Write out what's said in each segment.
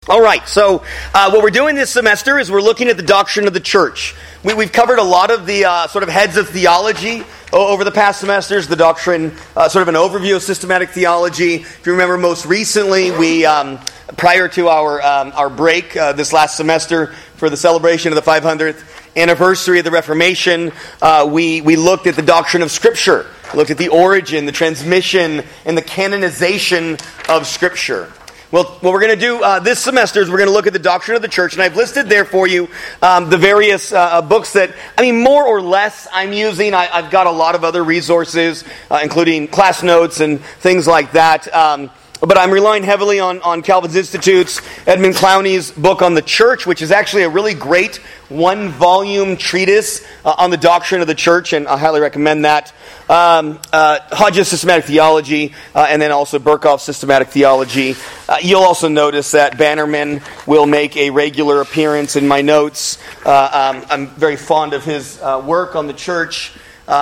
All right, so what we're doing this semester is we're looking at the doctrine of the church. We've covered a lot of the sort of heads of theology over the past semesters, the doctrine, sort of an overview of systematic theology. If you remember, most recently, we prior to our break this last semester for the celebration of the 500th anniversary of the Reformation, we looked at the doctrine of Scripture. We looked at the origin, the transmission, and the canonization of Scripture. Well, what we're going to do this semester is we're going to look at the doctrine of the church, and I've listed there for you the various books that, more or less I'm using. I've got a lot of other resources, including class notes and things like that. But I'm relying heavily on Calvin's Institute's Edmund Clowney's book on the church, which is actually a really great one-volume treatise on the doctrine of the church, and I highly recommend that. Hodges' Systematic Theology, and then also Berkhof's Systematic Theology. You'll also notice that Bannerman will make a regular appearance in my notes. I'm very fond of his work on the church.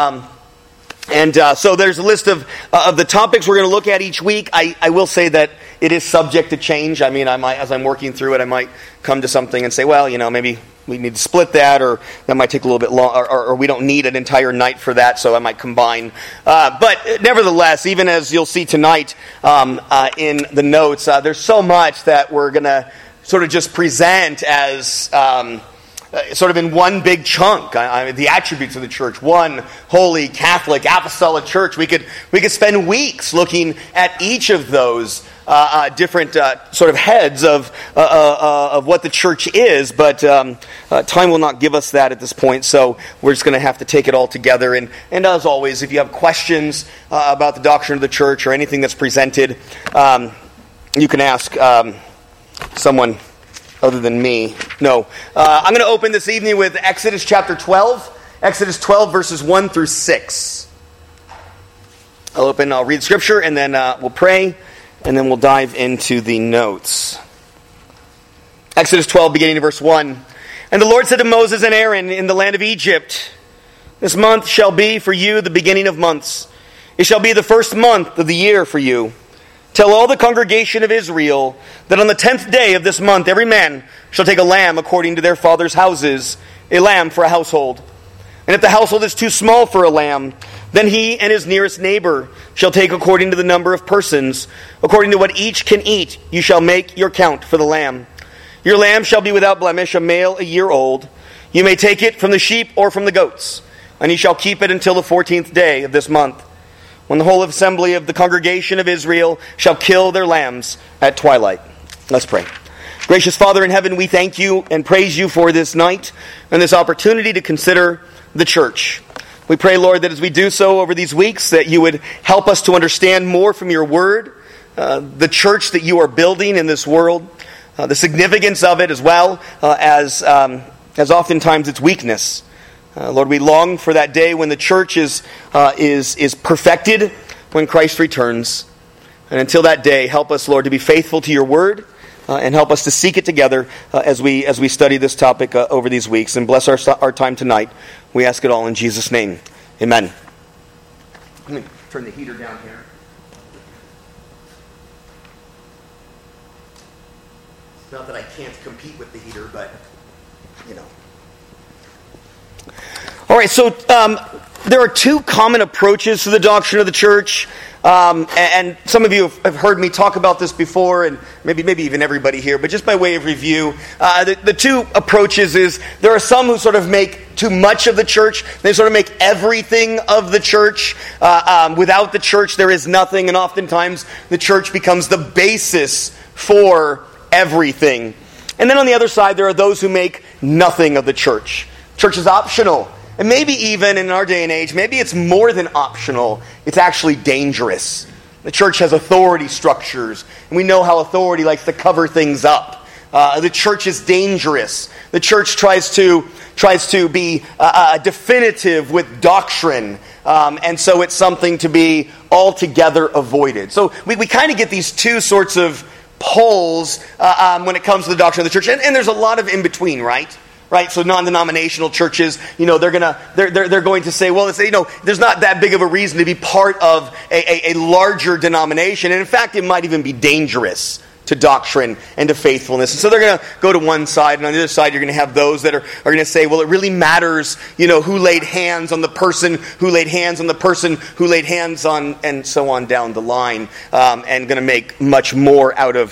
And so there's a list of the topics we're going to look at each week. I will say that it is subject to change. I might, as I'm working through it, I might come to something and say, well, maybe we need to split that, or that might take a little bit long, or we don't need an entire night for that, so I might combine. But nevertheless, even as you'll see tonight in the notes, there's so much that we're going to sort of just present as sort of in one big chunk. The attributes of the church, one holy, Catholic, apostolic church. We could spend weeks looking at each of those different sort of heads of what the church is, but time will not give us that at this point, so we're just going to have to take it all together. And as always, if you have questions about the doctrine of the church or anything that's presented, you can ask someone other than me. No. I'm going to open this evening with Exodus chapter 12. Exodus 12, verses 1 through 6. I'll read Scripture, and then we'll pray, and then we'll dive into the notes. Exodus 12, beginning in verse 1. And the Lord said to Moses and Aaron in the land of Egypt, "This month shall be for you the beginning of months. It shall be the first month of the year for you. Tell all the congregation of Israel that on the 10th day of this month every man shall take a lamb according to their father's houses, a lamb for a household. And if the household is too small for a lamb, then he and his nearest neighbor shall take according to the number of persons. According to what each can eat, you shall make your count for the lamb. Your lamb shall be without blemish, a male a year old. You may take it from the sheep or from the goats, and you shall keep it until the 14th day of this month, when the whole assembly of the congregation of Israel shall kill their lambs at twilight." Let's pray. Gracious Father in heaven, we thank you and praise you for this night and this opportunity to consider the church. We pray, Lord, that as we do so over these weeks, that you would help us to understand more from your word, the church that you are building in this world, the significance of it, as well as oftentimes its weakness. Lord, we long for that day when the church is perfected, when Christ returns. And until that day, help us, Lord, to be faithful to your word, and help us to seek it together as we study this topic over these weeks. And bless our time tonight. We ask it all in Jesus' name. Amen. I'm going to turn the heater down here. Not that I can't compete with the heater, but, All right, so there are two common approaches to the doctrine of the church, and some of you have heard me talk about this before, and maybe even everybody here, but just by way of review, the two approaches is there are some who sort of make too much of the church. They sort of make everything of the church. Without the church, there is nothing, and oftentimes the church becomes the basis for everything. And then on the other side, there are those who make nothing of the church. Church is optional. And maybe even in our day and age, maybe it's more than optional. It's actually dangerous. The church has authority structures, and we know how authority likes to cover things up. The church is dangerous. The church tries to be definitive with doctrine, and so it's something to be altogether avoided. So we kind of get these two sorts of poles when it comes to the doctrine of the church, and there's a lot of in between, right? Right, so non-denominational churches, they're going to say, well, there's not that big of a reason to be part of a larger denomination, and in fact, it might even be dangerous to doctrine and to faithfulness. And so they're going to go to one side, and on the other side you're going to have those that are going to say, well, it really matters, who laid hands on the person, who laid hands on the person, who laid hands on, and so on down the line, and going to make much more out of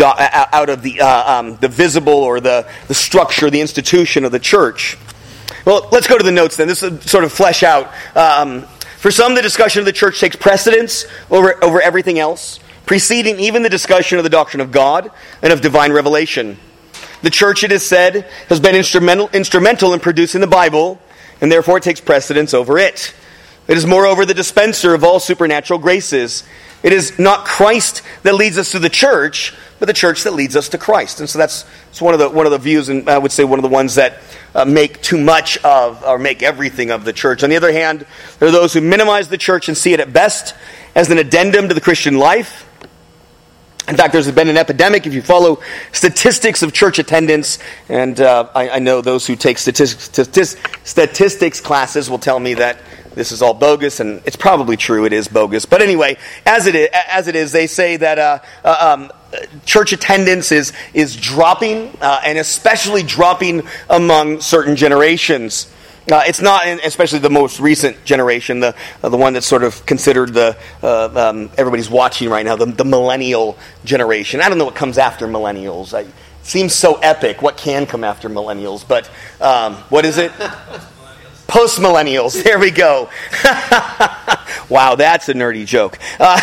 the visible or the structure, the institution of the church. Well, let's go to the notes then. This will sort of flesh out. For some, the discussion of the church takes precedence over everything else, preceding even the discussion of the doctrine of God and of divine revelation. The church, it is said, has been instrumental in producing the Bible, and therefore it takes precedence over it. It is moreover the dispenser of all supernatural graces. It is not Christ that leads us to the church, but the church that leads us to Christ. And so that's one of the views, and I would say one of the ones that make too much of, or make everything of the church. On the other hand, there are those who minimize the church and see it at best as an addendum to the Christian life. In fact, there's been an epidemic, if you follow statistics of church attendance, and I know those who take statistics classes will tell me that this is all bogus, and it's probably true, it is bogus. But anyway, as it is, they say that church attendance is dropping, and especially dropping among certain generations. It's not, especially the most recent generation, the one that's sort of considered everybody's watching right now, the millennial generation. I don't know what comes after millennials. It seems so epic. What can come after millennials? But what is it? Post-millennials. There we go. Wow, that's a nerdy joke.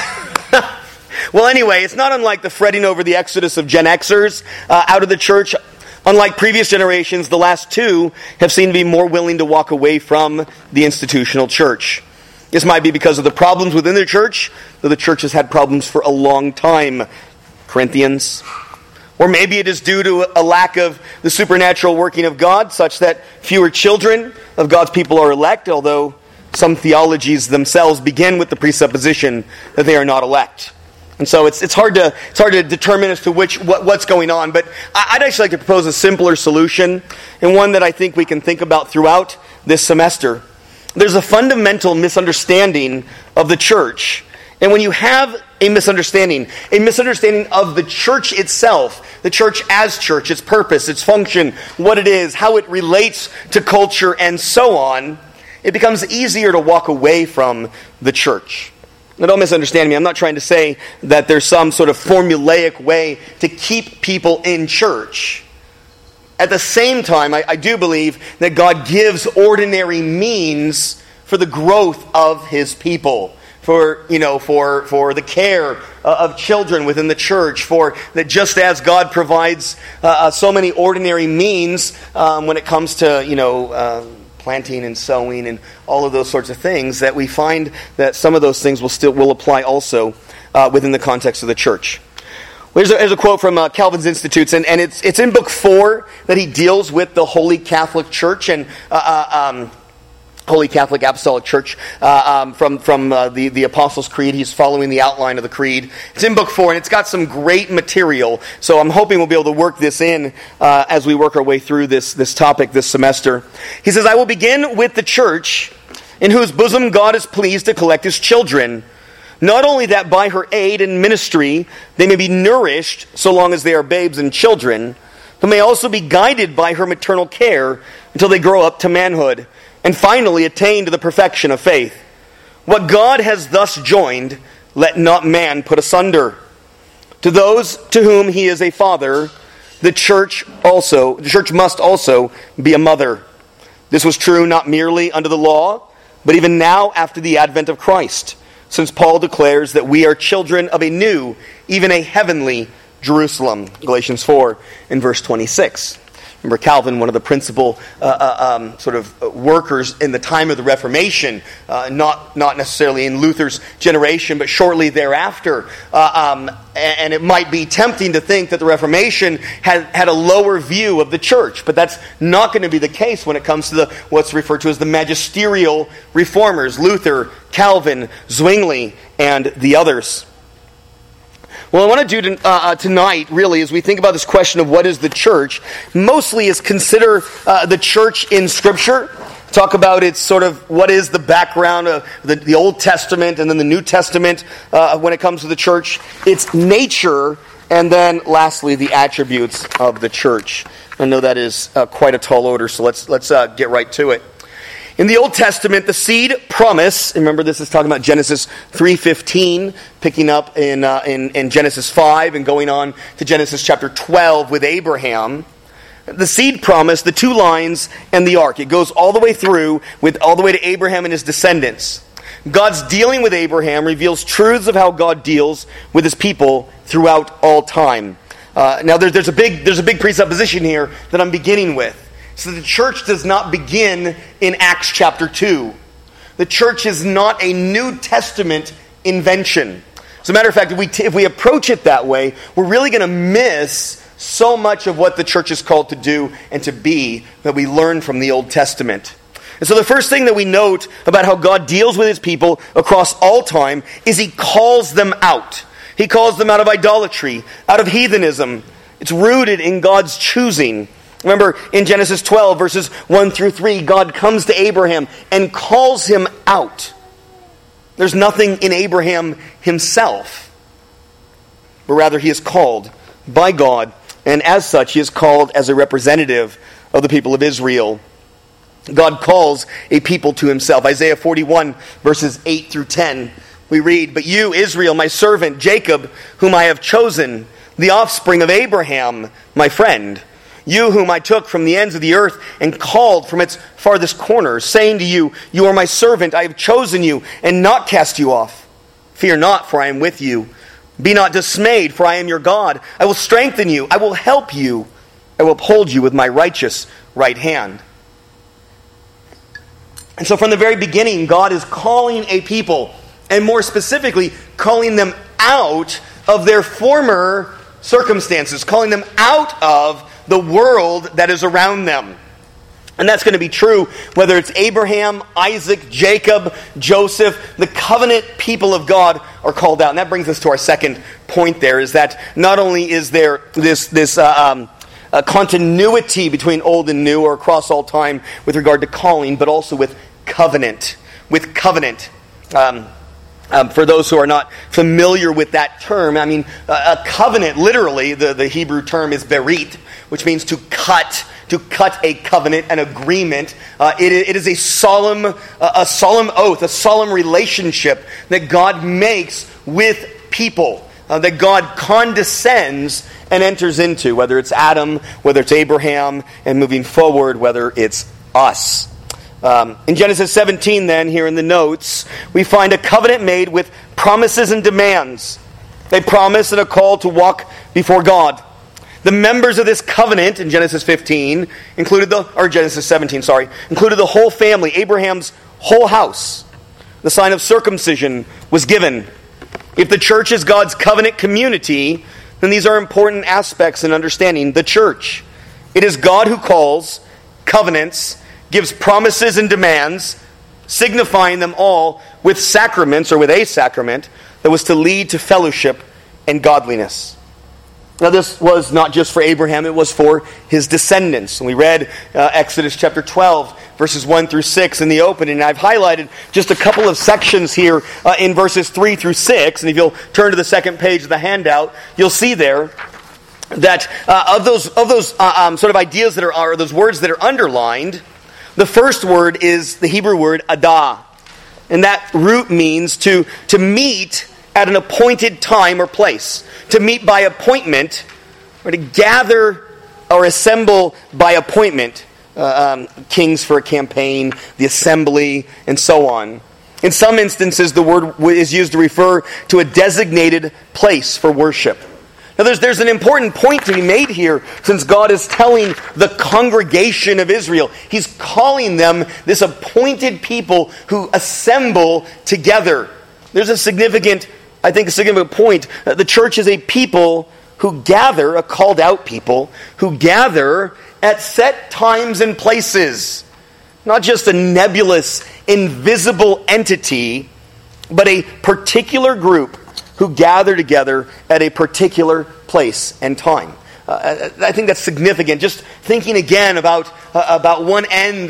Well, anyway, it's not unlike the fretting over the exodus of Gen Xers out of the church. Unlike previous generations, the last two have seemed to be more willing to walk away from the institutional church. This might be because of the problems within the church, though the church has had problems for a long time. Corinthians. Or maybe it is due to a lack of the supernatural working of God, such that fewer children of God's people are elect, although some theologies themselves begin with the presupposition that they are not elect. And so it's hard to determine as to what's going on. But I'd actually like to propose a simpler solution, and one that I think we can think about throughout this semester. There's a fundamental misunderstanding of the church. And when you have a misunderstanding of the church itself, the church as church, its purpose, its function, what it is, how it relates to culture, and so on, it becomes easier to walk away from the church. Now, don't misunderstand me. I'm not trying to say that there's some sort of formulaic way to keep people in church. At the same time, I do believe that God gives ordinary means for the growth of His people. For the care of children within the church, for that just as God provides so many ordinary means when it comes to planting and sowing and all of those sorts of things, that we find that some of those things will apply also within the context of the church. Well, here's a quote from Calvin's Institutes, and it's in Book 4 that he deals with the Holy Catholic Church and Holy Catholic Apostolic Church from the Apostles' Creed. He's following the outline of the Creed. It's in Book 4, and it's got some great material. So I'm hoping we'll be able to work this in as we work our way through this topic this semester. He says, I will begin with the church, in whose bosom God is pleased to collect His children. Not only that by her aid and ministry they may be nourished so long as they are babes and children, but may also be guided by her maternal care until they grow up to manhood, and finally attain to the perfection of faith. What God has thus joined, let not man put asunder. To those to whom He is a father, the church must also be a mother. This was true not merely under the law, but even now after the advent of Christ, since Paul declares that we are children of a new, even a heavenly Jerusalem. Galatians 4 and verse 26. Remember, Calvin, one of the principal workers in the time of the Reformation, not necessarily in Luther's generation, but shortly thereafter. And it might be tempting to think that the Reformation had a lower view of the church, but that's not going to be the case when it comes to what's referred to as the magisterial reformers, Luther, Calvin, Zwingli, and the others. What I want to do tonight, really, as we think about this question of what is the church, mostly is consider the church in Scripture. Talk about its sort of what is the background of the Old Testament and then the New Testament when it comes to the church. Its nature And then lastly, the attributes of the church. I know that is quite a tall order, so let's get right to it. In the Old Testament, the seed promise, remember this is talking about Genesis 3:15, picking up in Genesis 5 and going on to Genesis chapter 12 with Abraham. The seed promise, the two lines and the ark. It goes all the way through, all the way to Abraham and his descendants. God's dealing with Abraham reveals truths of how God deals with his people throughout all time. Now there's a big presupposition here that I'm beginning with. So the church does not begin in Acts chapter 2. The church is not a New Testament invention. As a matter of fact, if we approach it that way, we're really going to miss so much of what the church is called to do and to be that we learn from the Old Testament. And so the first thing that we note about how God deals with his people across all time is he calls them out. He calls them out of idolatry, out of heathenism. It's rooted in God's choosing. Remember in Genesis 12 verses 1 through 3, God comes to Abraham and calls him out. There's nothing in Abraham himself, but rather he is called by God, and as such he is called as a representative of the people of Israel. God calls a people to himself. Isaiah 41 verses 8 through 10, we read, "But you, Israel, my servant, Jacob, whom I have chosen, the offspring of Abraham, my friend, you whom I took from the ends of the earth and called from its farthest corners, saying to you, you are my servant, I have chosen you and not cast you off. Fear not, for I am with you. Be not dismayed, for I am your God. I will strengthen you, I will help you, I will uphold you with my righteous right hand." And so from the very beginning, God is calling a people, and more specifically, calling them out of their former circumstances, calling them out of the world that is around them. And that's going to be true whether it's Abraham, Isaac, Jacob, Joseph. The covenant people of God are called out. And that brings us to our second point there, is that not only is there this continuity between old and new or across all time with regard to calling, but also with covenant. With covenant. For those who are not familiar with that term, I mean, a covenant, literally, the Hebrew term is berit, which means to cut a covenant, an agreement. It is a solemn oath, a solemn relationship that God makes with people, that God condescends and enters into, whether it's Adam, whether it's Abraham, and moving forward, whether it's us. In Genesis 17 then, here in the notes, we find a covenant made with promises and demands. A promise and a call to walk before God. The members of this covenant in Genesis 17 included the whole family, Abraham's whole house. The sign of circumcision was given. If the church is God's covenant community, then these are important aspects in understanding the church. It is God who calls, covenants, gives promises and demands, signifying them all with sacraments or with a sacrament that was to lead to fellowship and godliness. Now this was not just for Abraham, it was for his descendants. And we read Exodus chapter 12, verses 1 through 6 in the opening. And I've highlighted just a couple of sections here in verses 3 through 6. And if you'll turn to the second page of the handout, you'll see there that of those sort of ideas that are those words that are underlined, the first word is the Hebrew word adah. And that root means to meet at an appointed time or place. To meet by appointment, or to gather or assemble by appointment. Kings for a campaign, the assembly, and so on. In some instances, the word is used to refer to a designated place for worship. Now there's an important point to be made here, since God is telling the congregation of Israel. He's calling them this appointed people who assemble together. There's a significant point. The church is a people who gather, a called out people, who gather at set times and places. Not just a nebulous, invisible entity, but a particular group who gather together at a particular place and time. I think that's significant. Just thinking again about one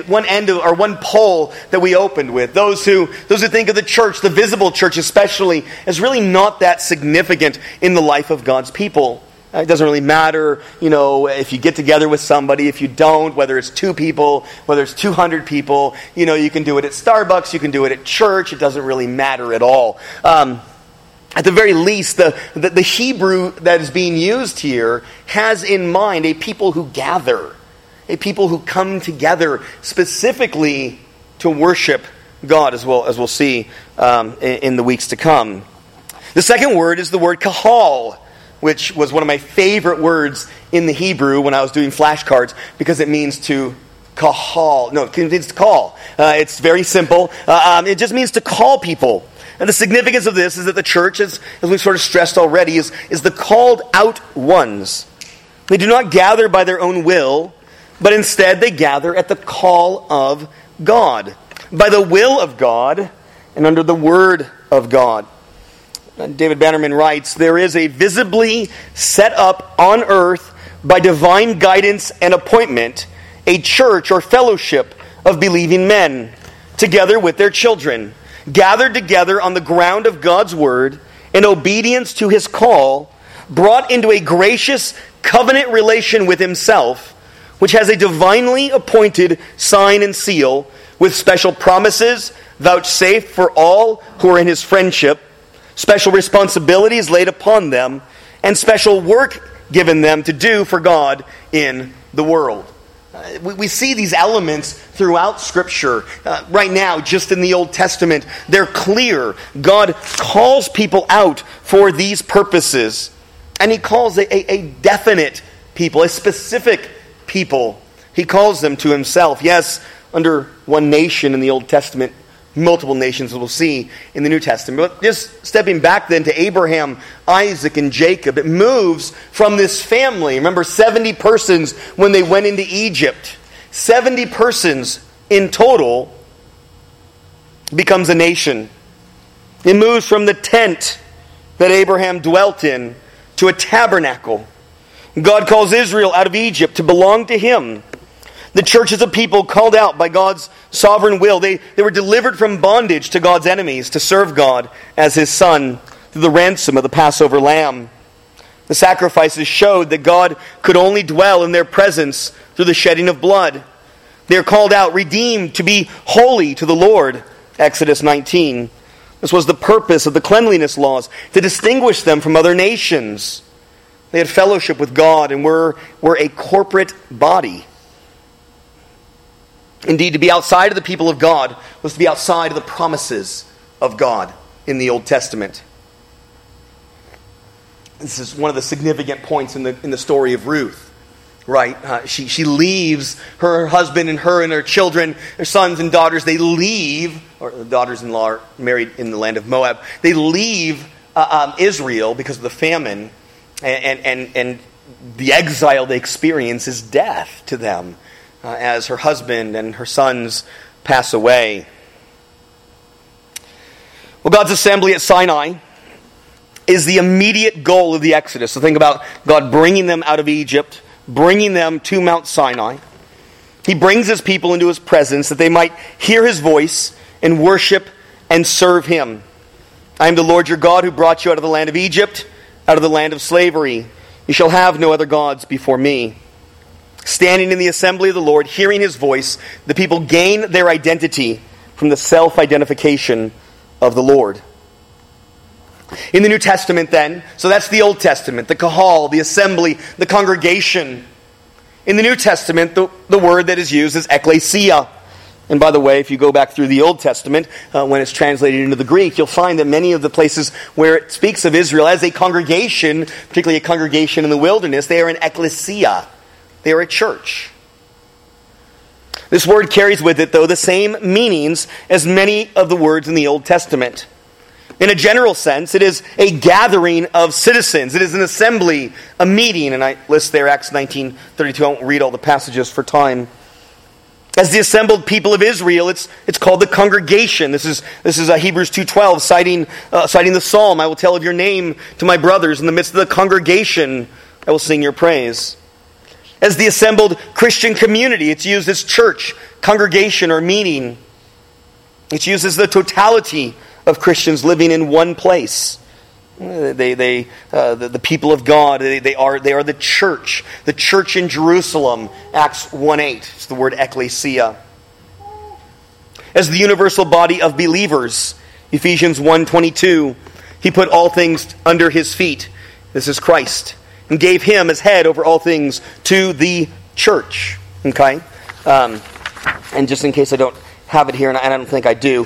pole that we opened with. Those who think of the church, the visible church especially, as really not that significant in the life of God's people. It doesn't really matter, if you get together with somebody, if you don't, whether it's 2 people, whether it's 200 people, you can do it at Starbucks, you can do it at church, it doesn't really matter at all. At the very least, the Hebrew that is being used here has in mind a people who gather, a people who come together specifically to worship God, as we'll see in the weeks to come. The second word is the word kahal, which was one of my favorite words in the Hebrew when I was doing flashcards, because it means to kahal. No, it means to call. It's very simple. It just means to call people. And the significance of this is that the church, as we've sort of stressed already, is the called out ones. They do not gather by their own will, but instead they gather at the call of God, by the will of God, and under the word of God. David Bannerman writes, "There is a visibly set up on earth by divine guidance and appointment, a church or fellowship of believing men, together with their children, gathered together on the ground of God's word, in obedience to his call, brought into a gracious covenant relation with himself, which has a divinely appointed sign and seal, with special promises vouchsafed for all who are in his friendship, special responsibilities laid upon them, and special work given them to do for God in the world." We see these elements throughout Scripture. Right now, just in the Old Testament, they're clear. God calls people out for these purposes. And he calls a definite people, a specific people. He calls them to himself. Yes, under one nation in the Old Testament, multiple nations we'll see in the New Testament. But just stepping back then to Abraham, Isaac, and Jacob, it moves from this family. Remember, 70 persons when they went into Egypt. 70 persons in total becomes a nation. It moves from the tent that Abraham dwelt in to a tabernacle. God calls Israel out of Egypt to belong to him. The church is a people called out by God's sovereign will. They were delivered from bondage to God's enemies to serve God as his son through the ransom of the Passover lamb. The sacrifices showed that God could only dwell in their presence through the shedding of blood. They are called out, redeemed, to be holy to the Lord, Exodus 19. This was the purpose of the cleanliness laws, to distinguish them from other nations. They had fellowship with God and were a corporate body. Indeed, to be outside of the people of God was to be outside of the promises of God in the Old Testament. This is one of the significant points in the story of Ruth, right? She leaves her husband and her children, their sons and daughters. They leave, or the daughters-in-law are married in the land of Moab. They leave Israel because of the famine, and the exile they experience is death to them. As her husband and her sons pass away. Well, God's assembly at Sinai is the immediate goal of the Exodus. So think about God bringing them out of Egypt, bringing them to Mount Sinai. He brings his people into his presence that they might hear his voice and worship and serve him. "I am the Lord your God who brought you out of the land of Egypt, out of the land of slavery. You shall have no other gods before me." Standing in the assembly of the Lord, hearing his voice, the people gain their identity from the self-identification of the Lord. In the New Testament then, so that's the Old Testament, the kahal, the assembly, the congregation. In the New Testament, the word that is used is ekklesia. And by the way, if you go back through the Old Testament, when it's translated into the Greek, you'll find that many of the places where it speaks of Israel as a congregation, particularly a congregation in the wilderness, they are an ekklesia. They are a church. This word carries with it, though, the same meanings as many of the words in the Old Testament. In a general sense, it is a gathering of citizens. It is an assembly, a meeting. And I list there Acts 19:32. I won't read all the passages for time. As the assembled people of Israel, it's called the congregation. This is Hebrews 2:12, citing the psalm, "I will tell of your name to my brothers. In the midst of the congregation, I will sing your praise." As the assembled Christian community, it's used as church, congregation, or meeting. It's used as the totality of Christians living in one place. The people of God, they are the church in Jerusalem. Acts 1:8. It's the word ecclesia. As the universal body of believers, Ephesians 1:22, he put all things under his feet. This is Christ, and gave him as head over all things to the church. Okay, and just in case I don't have it here, and I don't think I do,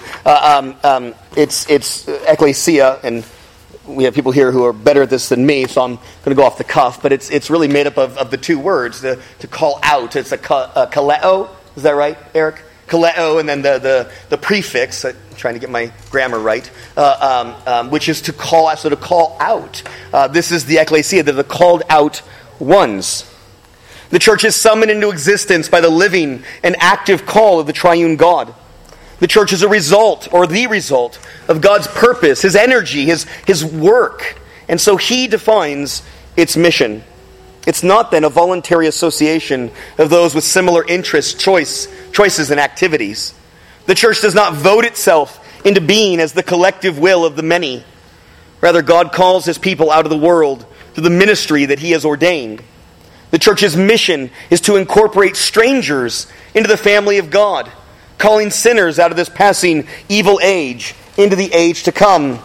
it's ecclesia, and we have people here who are better at this than me, so I'm going to go off the cuff. But it's really made up of the two words to call out. It's a kaleo. Is that right, Eric? Kaleo, and then the prefix. I'm trying to get my grammar right, which is to call out. So to call out. This is the ecclesia. They're the called out ones. The church is summoned into existence by the living and active call of the triune God. The church is a result, or the result, of God's purpose, His energy, His work. And so He defines its mission. It's not then a voluntary association of those with similar interests, choices, and activities. The church does not vote itself into being as the collective will of the many. Rather, God calls His people out of the world through the ministry that He has ordained. The church's mission is to incorporate strangers into the family of God, calling sinners out of this passing evil age into the age to come.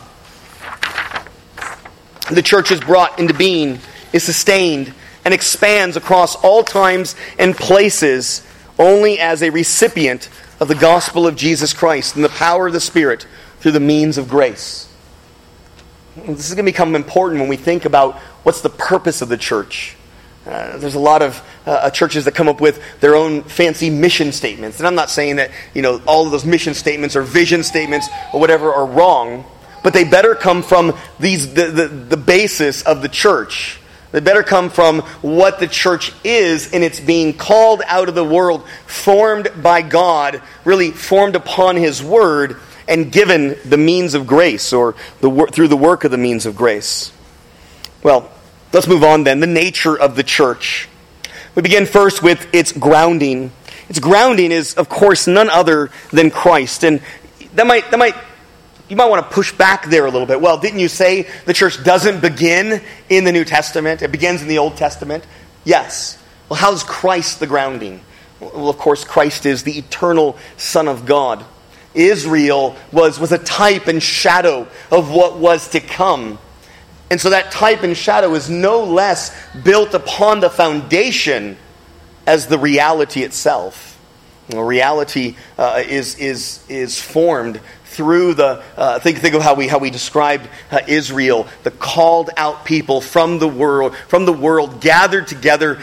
The church is brought into being, is sustained, and expands across all times and places only as a recipient of the gospel of Jesus Christ and the power of the Spirit through the means of grace. This is going to become important when we think about what's the purpose of the church. There's a lot of churches that come up with their own fancy mission statements. And I'm not saying that all of those mission statements or vision statements or whatever are wrong, but they better come from the basis of the church. They better come from what the church is, and it's being called out of the world, formed by God, really formed upon His Word, and given the means of grace, or through the work of the means of grace. Well, let's move on then. The nature of the church. We begin first with its grounding. Its grounding is, of course, none other than Christ. And you might want to push back there a little bit. Well, didn't you say the church doesn't begin in the New Testament? It begins in the Old Testament? Yes. Well, how's Christ the grounding? Well, of course, Christ is the eternal Son of God. Israel was a type and shadow of what was to come. And so that type and shadow is no less built upon the foundation as the reality itself. Reality is formed through the think of how we described Israel, the called out people from the world gathered together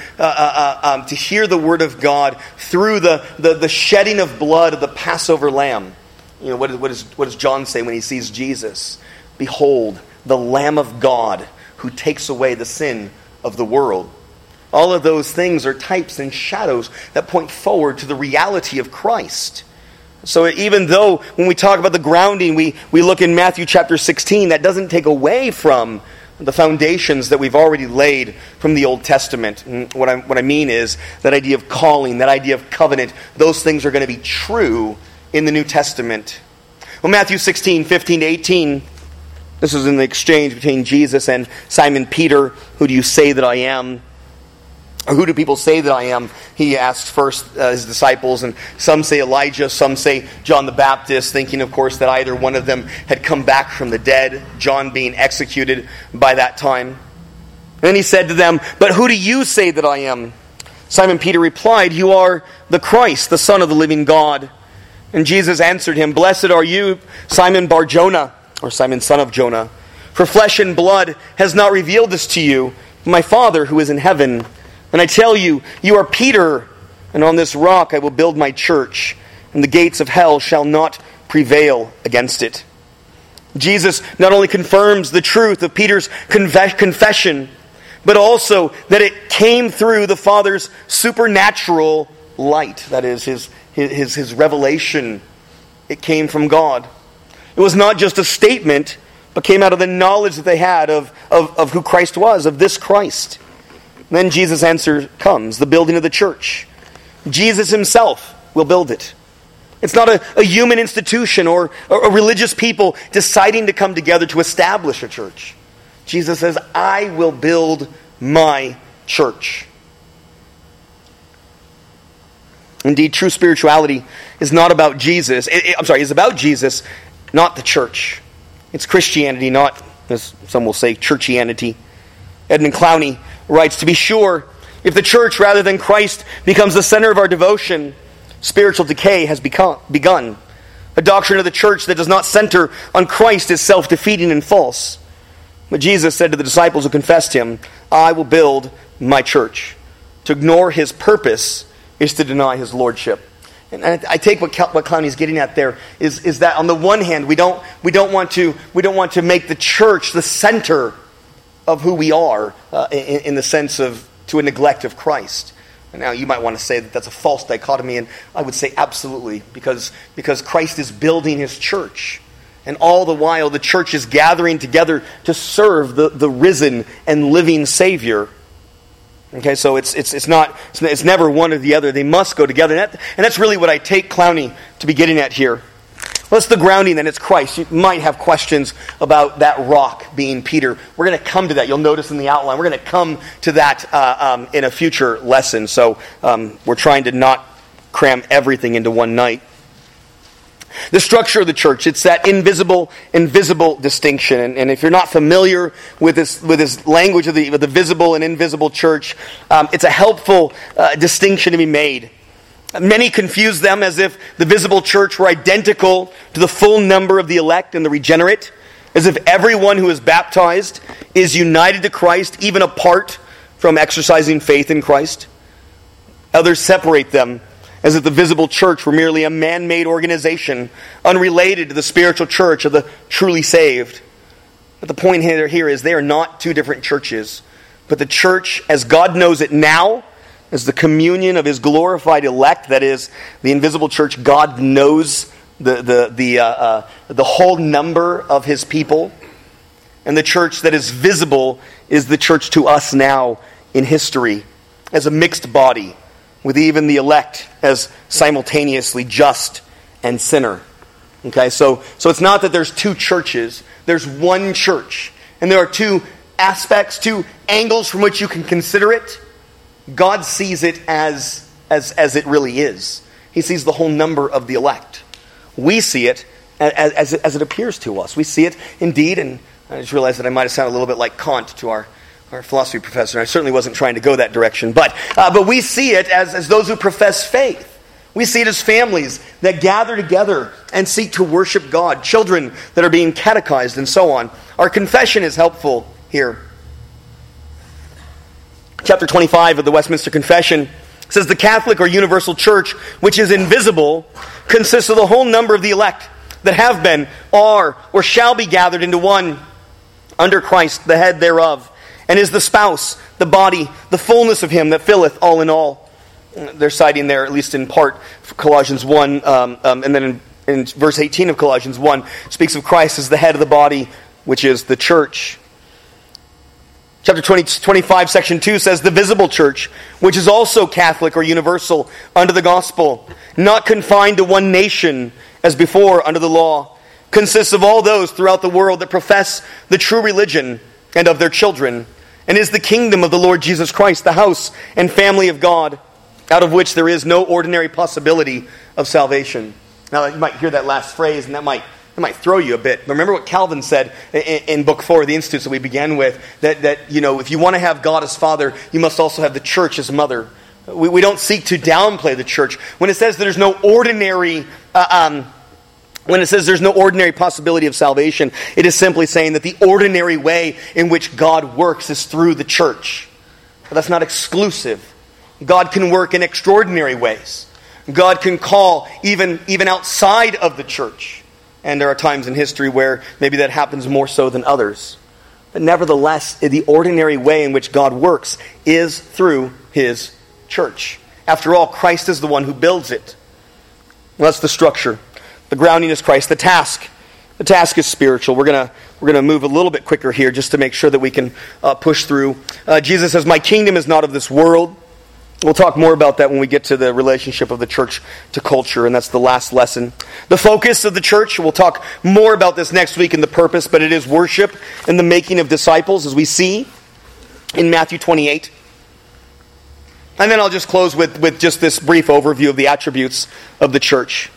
to hear the word of God through the shedding of blood of the Passover lamb. What does John say when he sees Jesus? Behold, the Lamb of God who takes away the sin of the world. All of those things are types and shadows that point forward to the reality of Christ. So even though when we talk about the grounding, we look in Matthew chapter 16, that doesn't take away from the foundations that we've already laid from the Old Testament. And what I mean is that idea of calling, that idea of covenant, those things are going to be true in the New Testament. Well, Matthew 16, 15 to 18, this is in the exchange between Jesus and Simon Peter. Who do you say that I am? Or who do people say that I am? He asks first his disciples, and some say Elijah, some say John the Baptist, thinking, of course, that either one of them had come back from the dead, John being executed by that time. And then he said to them, but who do you say that I am? Simon Peter replied, you are the Christ, the Son of the living God. And Jesus answered him, blessed are you, Simon Bar-Jonah, or Simon son of Jonah, for flesh and blood has not revealed this to you, but my Father who is in heaven. And I tell you, you are Peter, and on this rock I will build my church, and the gates of hell shall not prevail against it. Jesus not only confirms the truth of Peter's confession, but also that it came through the Father's supernatural light. That is, his revelation. It came from God. It was not just a statement, but came out of the knowledge that they had of who Christ was, of this Christ. Then Jesus' answer comes, the building of the church. Jesus himself will build it. It's not a human institution or a religious people deciding to come together to establish a church. Jesus says, I will build my church. Indeed, true spirituality is not about Jesus. Is about Jesus, not the church. It's Christianity, not, as some will say, churchianity. Edmund Clowney writes, to be sure, if the church rather than Christ becomes the center of our devotion, spiritual decay has begun. A doctrine of the church that does not center on Christ is self-defeating and false. But Jesus said to the disciples who confessed him, I will build my church. To ignore his purpose is to deny his lordship. And I take what Clowney's getting at there is that on the one hand we don't want to make the church the center of who we are in the sense of to a neglect of Christ. And now you might want to say that that's a false dichotomy, and I would say absolutely, because Christ is building his church. And all the while the church is gathering together to serve the risen and living Savior. Okay, so it's never one or the other. They must go together. And that's really what I take Clowney to be getting at here. Well, it's the grounding, then it's Christ. You might have questions about that rock being Peter. We're going to come to that. You'll notice in the outline. We're going to come to that in a future lesson. So we're trying to not cram everything into one night. The structure of the church, it's that invisible distinction. And if you're not familiar with this language of the visible and invisible church, it's a helpful distinction to be made. Many confuse them as if the visible church were identical to the full number of the elect and the regenerate, as if everyone who is baptized is united to Christ, even apart from exercising faith in Christ. Others separate them as if the visible church were merely a man-made organization, unrelated to the spiritual church of the truly saved. But the point here is they are not two different churches, but the church as God knows it now, as the communion of his glorified elect, that is, the invisible church. God knows the whole number of his people. And the church that is visible is the church to us now in history, as a mixed body, with even the elect as simultaneously just and sinner. Okay, so it's not that there's two churches, there's one church. And there are two aspects, two angles from which you can consider it. God sees it as it really is. He sees the whole number of the elect. We see it as it appears to us. We see it indeed, and I just realized that I might have sounded a little bit like Kant to our philosophy professor. I certainly wasn't trying to go that direction. But we see it as those who profess faith. We see it as families that gather together and seek to worship God. Children that are being catechized and so on. Our confession is helpful here. Chapter 25 of the Westminster Confession says, the Catholic or universal church, which is invisible, consists of the whole number of the elect that have been, are, or shall be gathered into one, under Christ, the head thereof, and is the spouse, the body, the fullness of him that filleth all in all. They're citing there, at least in part, Colossians 1, and then in verse 18 of Colossians 1, speaks of Christ as the head of the body, which is the church. Chapter 25, section 2 says, the visible church, which is also Catholic or universal under the gospel, not confined to one nation as before under the law, consists of all those throughout the world that profess the true religion and of their children, and is the kingdom of the Lord Jesus Christ, the house and family of God, out of which there is no ordinary possibility of salvation. Now, you might hear that last phrase, and that might throw you a bit. But remember what Calvin said in Book 4 of the Institutes that we began with, that if you want to have God as Father, you must also have the church as Mother. We don't seek to downplay the church. When it says there's no ordinary possibility of salvation, it is simply saying that the ordinary way in which God works is through the church. But that's not exclusive. God can work in extraordinary ways. God can call even outside of the church. And there are times in history where maybe that happens more so than others. But nevertheless, the ordinary way in which God works is through his church. After all, Christ is the one who builds it. Well, that's the structure. The grounding is Christ. The task is spiritual. We're gonna move a little bit quicker here just to make sure that we can push through. Jesus says, my kingdom is not of this world. We'll talk more about that when we get to the relationship of the church to culture, and that's the last lesson. The focus of the church, we'll talk more about this next week in the purpose, but it is worship and the making of disciples, as we see in Matthew 28. And then I'll just close with just this brief overview of the attributes of the church.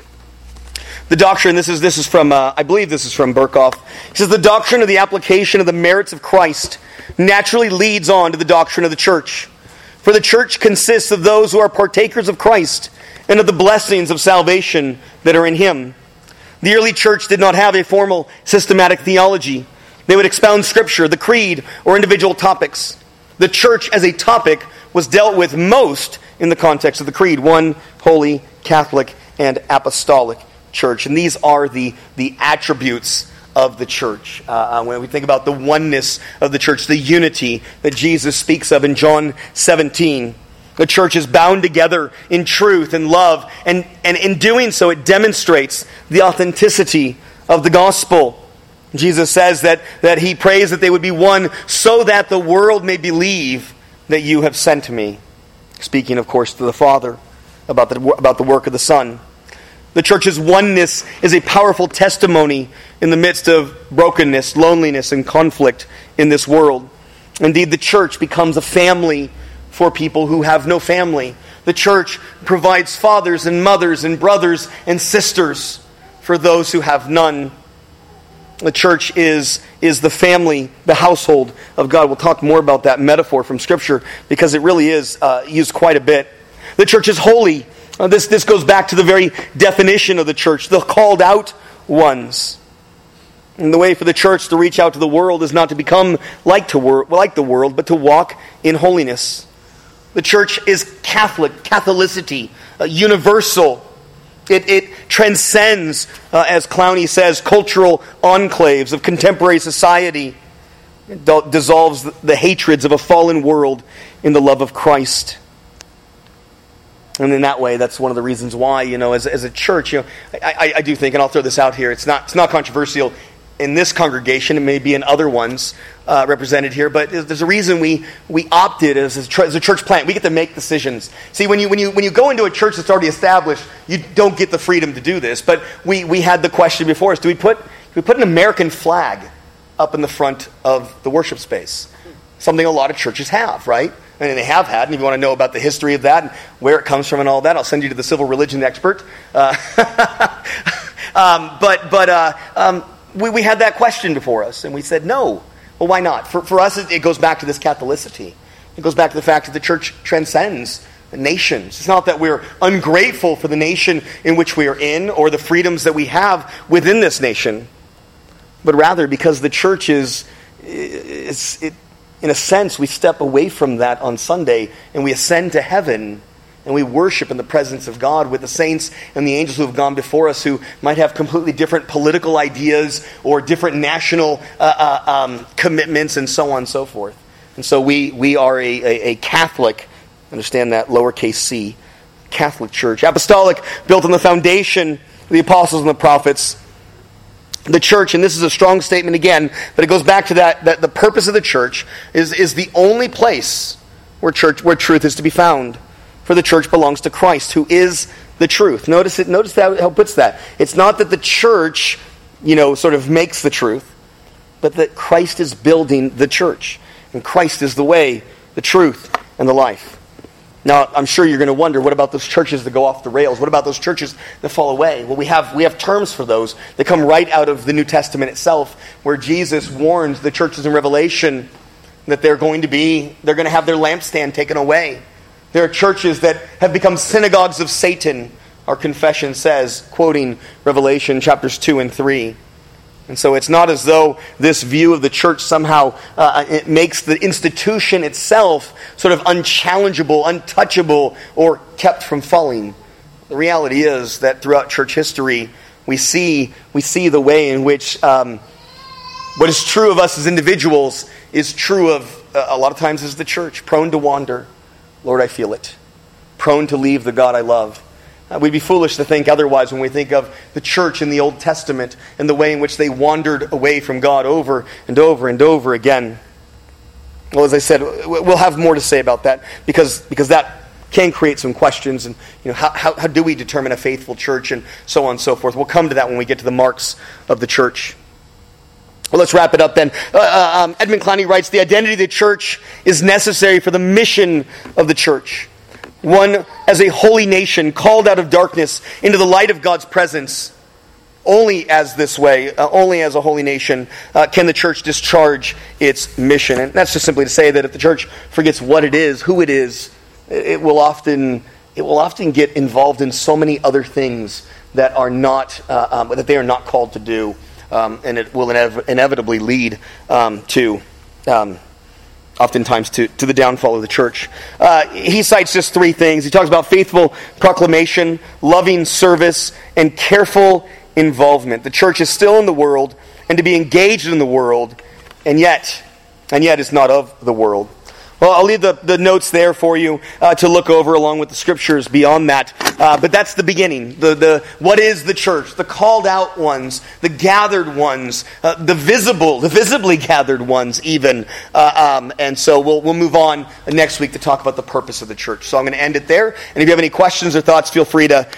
The doctrine, this is from, I believe this is from Berkhoff. He says, the doctrine of the application of the merits of Christ naturally leads on to the doctrine of the church. For the church consists of those who are partakers of Christ and of the blessings of salvation that are in Him. The early church did not have a formal systematic theology. They would expound Scripture, the creed, or individual topics. The church as a topic was dealt with most in the context of the creed. One, holy, Catholic, and apostolic church. And these are the attributes of the church. When we think about the oneness of the church, the unity that Jesus speaks of in John 17, the church is bound together in truth and love, and in doing so it demonstrates the authenticity of the gospel. Jesus says that He prays that they would be one so that the world may believe that you have sent me. Speaking, of course, to the Father about the work of the Son. The church's oneness is a powerful testimony in the midst of brokenness, loneliness, and conflict in this world. Indeed, the church becomes a family for people who have no family. The church provides fathers and mothers and brothers and sisters for those who have none. The church is the family, the household of God. We'll talk more about that metaphor from Scripture because it really is used quite a bit. The church is holy. This goes back to the very definition of the church, the called out ones. And the way for the church to reach out to the world is not to become like the world, but to walk in holiness. The church is Catholic, Catholicity, universal. It transcends, as Clowney says, cultural enclaves of contemporary society. It dissolves the hatreds of a fallen world in the love of Christ. And in that way, that's one of the reasons why, as a church, I do think, and I'll throw this out here, it's not controversial in this congregation. It may be in other ones represented here, but there's a reason we opted as a church plant. We get to make decisions. See, when you go into a church that's already established, you don't get the freedom to do this. But we had the question before us: do we put an American flag up in the front of the worship space? Something a lot of churches have, right? And they have had, and if you want to know about the history of that and where it comes from and all that, I'll send you to the civil religion expert. We had that question before us, and we said no. Well, why not? For us, it goes back to this Catholicity. It goes back to the fact that the church transcends the nations. It's not that we're ungrateful for the nation in which we are in or the freedoms that we have within this nation, but rather because the church in a sense, we step away from that on Sunday and we ascend to heaven and we worship in the presence of God with the saints and the angels who have gone before us, who might have completely different political ideas or different national commitments and so on and so forth. And so we are a Catholic, understand that, lowercase c, Catholic church. Apostolic, built on the foundation of the apostles and the prophets. The church, and this is a strong statement again, but it goes back to that the purpose of the church is the only place where truth is to be found. For the church belongs to Christ, who is the truth. Notice how it puts that. It's not that the church, sort of makes the truth, but that Christ is building the church. And Christ is the way, the truth, and the life. Now, I'm sure you're going to wonder, what about those churches that go off the rails? What about those churches that fall away? Well, we have terms for those. They come right out of the New Testament itself, where Jesus warns the churches in Revelation that they're going to have their lampstand taken away. There are churches that have become synagogues of Satan, our confession says, quoting Revelation chapters 2 and 3. And so it's not as though this view of the church somehow it makes the institution itself sort of unchallengeable, untouchable, or kept from falling. The reality is that throughout church history, we see the way in which what is true of us as individuals is true of, a lot of times, as the church. Prone to wander. Lord, I feel it. Prone to leave the God I love. We'd be foolish to think otherwise when we think of the church in the Old Testament and the way in which they wandered away from God over and over and over again. Well, as I said, we'll have more to say about that because that can create some questions. And how do we determine a faithful church, and so on and so forth. We'll come to that when we get to the marks of the church. Well, let's wrap it up then. Edmund Clowney writes, the identity of the church is necessary for the mission of the church. One as a holy nation called out of darkness into the light of God's presence. Only as this way, only as a holy nation, can the church discharge its mission. And that's just simply to say that if the church forgets what it is, who it is, it will often get involved in so many other things that are not that they are not called to do. And it will inevitably lead oftentimes to the downfall of the church. He cites just three things. He talks about faithful proclamation, loving service, and careful involvement. The church is still in the world, and to be engaged in the world, and yet it's not of the world. Well, I'll leave the notes there for you to look over along with the scriptures beyond that. But that's the beginning. The what is the church? The called out ones, the gathered ones, the visibly gathered ones even. And so we'll move on next week to talk about the purpose of the church. So I'm going to end it there. And if you have any questions or thoughts, feel free to